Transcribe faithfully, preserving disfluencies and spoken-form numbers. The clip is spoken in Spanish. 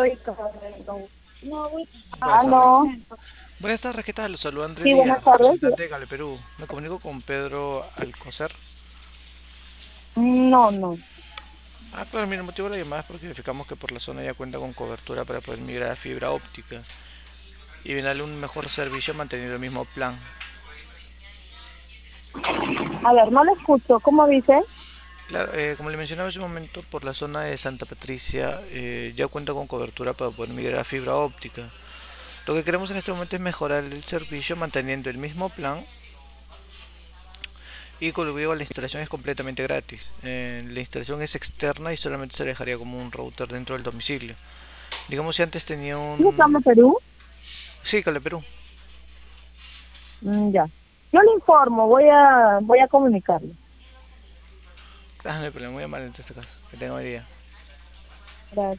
Buenas tardes. Aló, Buenas tardes, ¿qué tal? Los saluda Andrés sí, buenas Díaz, tardes. representante de Cale Perú. Me comunico con Pedro Alcocer. No, no. Ah, claro, mira, el motivo de la llamada es porque verificamos que por la zona ya cuenta con cobertura para poder migrar a fibra óptica y brindarle un mejor servicio manteniendo el mismo plan. A ver, no le escucho. ¿Cómo dice? Claro, eh, como le mencionaba hace un momento, por la zona de Santa Patricia eh, ya cuenta con cobertura para poder migrar a fibra óptica. Lo que queremos en este momento es mejorar el servicio manteniendo el mismo plan. Y como digo, la instalación es completamente gratis. Eh, la instalación es externa y solamente se dejaría como un router dentro del domicilio. Digamos si antes tenía ¿Sí un... estamos Perú? Sí, Cale Perú. Mm, ya. Yo le informo, voy a, voy a comunicarle. Ah, no hay problema, muy amable en este caso. Que tenga buen día. Gracias.